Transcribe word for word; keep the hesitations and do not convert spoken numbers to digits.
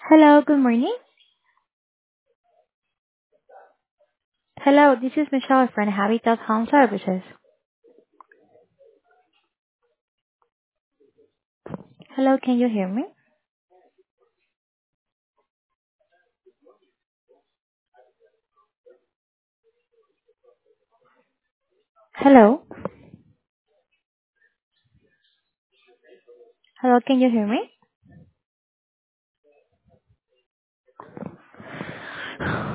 Hello, good morning. Hello, this is Michelle from Habitat Home Services. Hello, can you hear me? Hello? Hello, can you hear me?